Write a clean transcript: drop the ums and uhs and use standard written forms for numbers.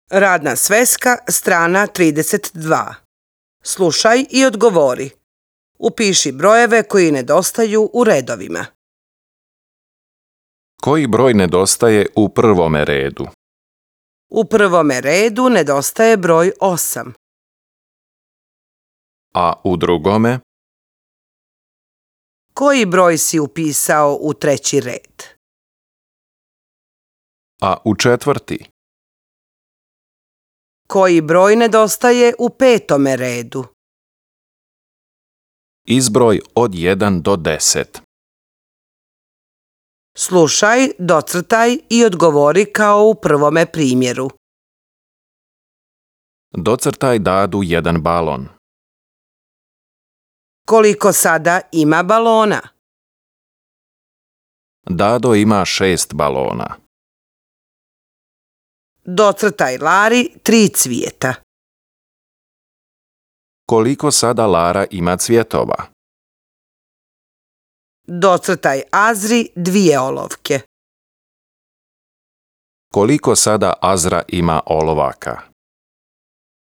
Radna sveska, strana 32. Slušaj i odgovori. Upiši brojeve koji nedostaju u redovima. Koji broj nedostaje u prvome redu? U prvome redu nedostaje broj 8. A u drugome? Koji broj si upisao u treći red? A u četvrti? Koji broj nedostaje u petome redu? Izbroj od 1 do 10. Slušaj, docrtaj i odgovori kao u prvome primjeru. Docrtaj Dadu jedan balon. Koliko sada ima balona? Dado ima 6 balona. Docrtaj Lari 3 cvijeta. Koliko sada Lara ima cvjetova? Docrtaj Azri 2 olovke. Koliko sada Azra ima olovaka?